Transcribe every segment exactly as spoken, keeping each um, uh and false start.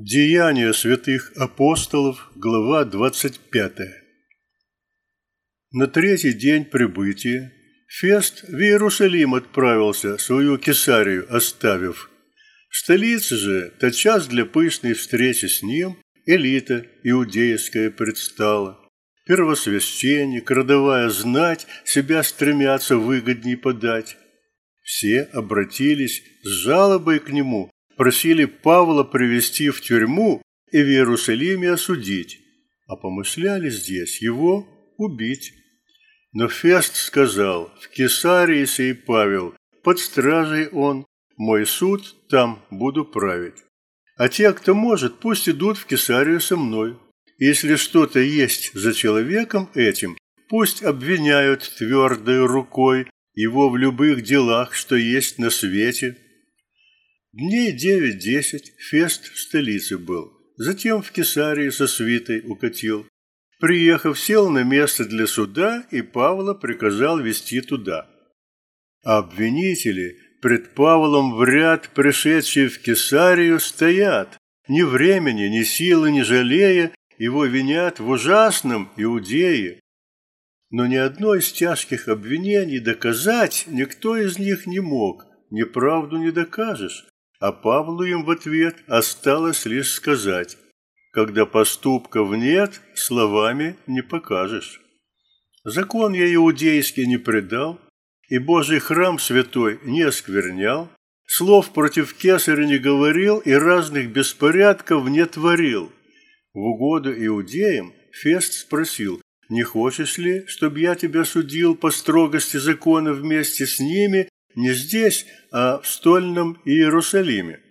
Деяния святых апостолов, глава двадцать пятая. На третий день прибытия Фест в Иерусалим отправился, свою Кесарию оставив. В столице же, тотчас для пышной встречи с ним, элита иудейская предстала. Первосвященник, родовая знать, себя стремятся выгодней подать. Все обратились с жалобой к нему, просили Павла привести в тюрьму и в Иерусалиме осудить, а помышляли здесь его убить. Но Фест сказал: в Кесарии сей Павел, под стражей он, мой суд, там буду править. А те, кто может, пусть идут в Кесарию со мной. Если что-то есть за человеком этим, пусть обвиняют твердой рукой его в любых делах, что есть на свете. Дней девять-десять Фест в столице был, затем в Кесарии со свитой укатил. Приехав, сел на место для суда, и Павла приказал вести туда. А обвинители пред Павлом в ряд, пришедшие в Кесарию, стоят, ни времени, ни силы не жалея, его винят в ужасном иудее. Но ни одно из тяжких обвинений доказать никто из них не мог, неправду не докажешь. А Павлу им в ответ осталось лишь сказать: когда поступков нет, словами не покажешь. Закон я иудейский не предал, и Божий храм святой не осквернял, слов против кесаря не говорил и разных беспорядков не творил. В угоду иудеям Фест спросил: не хочешь ли, чтобы я тебя судил по строгости закона вместе с ними, не здесь, а в стольном Иерусалиме?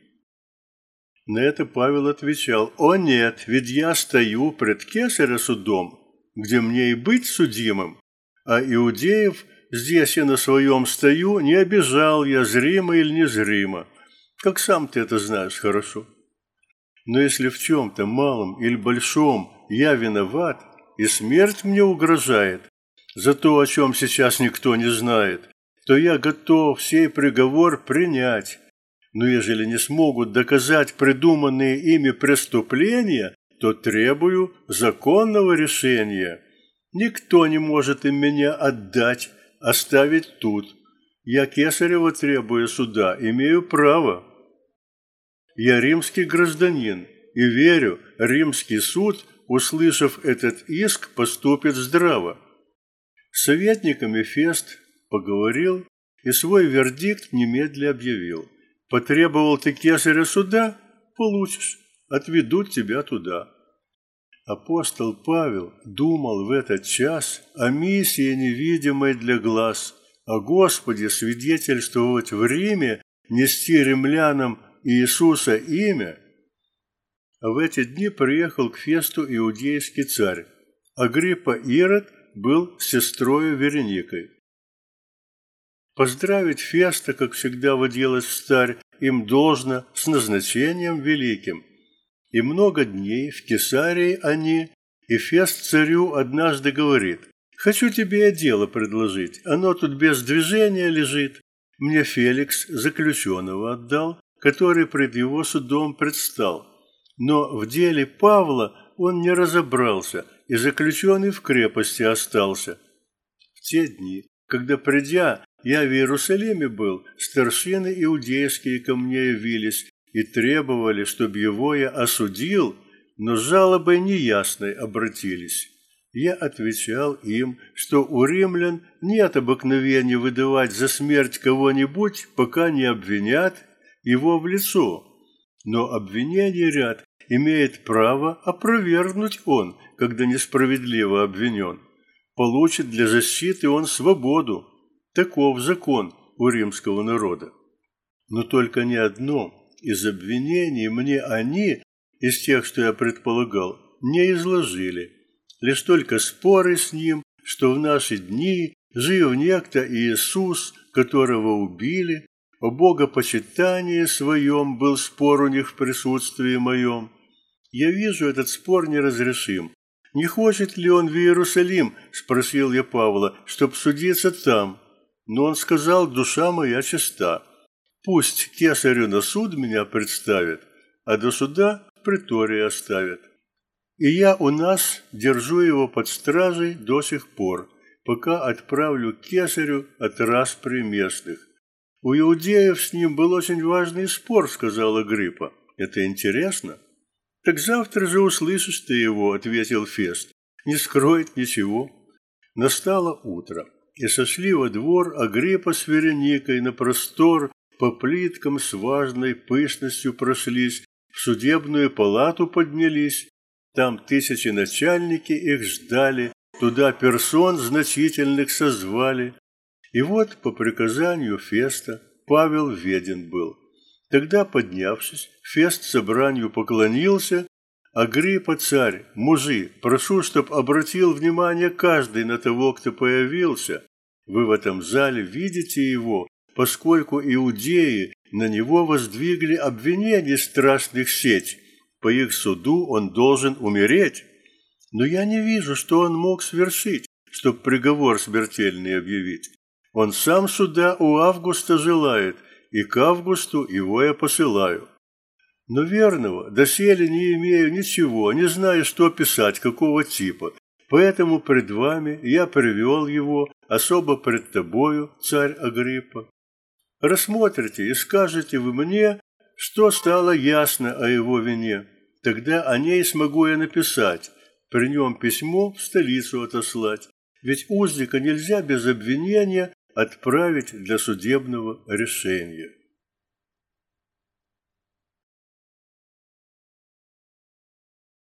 На это Павел отвечал: о нет, ведь я стою пред Кесаря судом, где мне и быть судимым, а иудеев здесь я на своем стою, не обижал я зримо или незримо, как сам ты это знаешь хорошо. Но если в чем-то малом или большом я виноват, и смерть мне угрожает за то, о чем сейчас никто не знает, то я готов сей приговор принять. Но ежели не смогут доказать придуманные ими преступления, то требую законного решения. Никто не может им меня отдать, оставить тут. Я кесарева требую суда, имею право. Я римский гражданин, и верю, римский суд, услышав этот иск, поступит здраво. С советниками Фест поговорил и свой вердикт немедля объявил. Потребовал ты кесаря суда – получишь, отведут тебя туда. Апостол Павел думал в этот час о миссии невидимой для глаз, о Господе свидетельствовать в Риме, нести римлянам Иисуса имя. А в эти дни приехал к Фесту иудейский царь. Агриппа Ирод был с сестрою Вереникой. Поздравить Феста, как всегда водилось встарь, им должно с назначением великим. И много дней в Кесарии они, и Фест царю однажды говорит: «Хочу тебе дело предложить, оно тут без движения лежит. Мне Феликс заключенного отдал, который пред его судом предстал. Но в деле Павла он не разобрался, и заключенный в крепости остался. В те дни, когда, придя, я в Иерусалиме был, старшины иудейские ко мне явились и требовали, чтоб его я осудил, но с жалобой неясной обратились. Я отвечал им, что у римлян нет обыкновения выдавать за смерть кого-нибудь, пока не обвинят его в лицо. Но обвинение ряд имеет право опровергнуть он, когда несправедливо обвинен. Получит для защиты он свободу. Таков закон у римского народа. Но только ни одно из обвинений мне они, из тех, что я предполагал, не изложили. Лишь только споры с ним, что в наши дни жив некто Иисус, которого убили, о богопочитании своем был спор у них в присутствии моем. Я вижу, этот спор неразрешим. Не хочет ли он в Иерусалим, спросил я Павла, чтоб судиться там? Но он сказал: душа моя чиста. Пусть кесарю на суд меня представит, а до суда в притории оставят. И я у нас держу его под стражей до сих пор, пока отправлю к кесарю от распри местных. У иудеев с ним был очень важный спор, сказал Агриппа. Это интересно? Так завтра же услышишь ты его, ответил Фест. Не скроет ничего. Настало утро, и сошли во двор Агриппа с Вереникой на простор, по плиткам с важной пышностью прошлись, в судебную палату поднялись. Там тысячи начальники их ждали, туда персон значительных созвали. И вот по приказанию Феста Павел веден был. Тогда, поднявшись, Фест собранию поклонился. Агриппа, царь, мужи, прошу, чтоб обратил внимание каждый на того, кто появился. Вы в этом зале видите его, поскольку иудеи на него воздвигли обвинение страшных сеть. По их суду он должен умереть. Но я не вижу, что он мог свершить, чтоб приговор смертельный объявить. Он сам суда у Августа желает, и к Августу его я посылаю. Но верного доселе не имею ничего, не знаю, что писать, какого типа. Поэтому пред вами я привел его, особо пред тобою, царь Агриппа. Рассмотрите и скажете вы мне, что стало ясно о его вине. Тогда о ней смогу я написать, при нем письмо в столицу отослать. Ведь узника нельзя без обвинения отправить для судебного решения.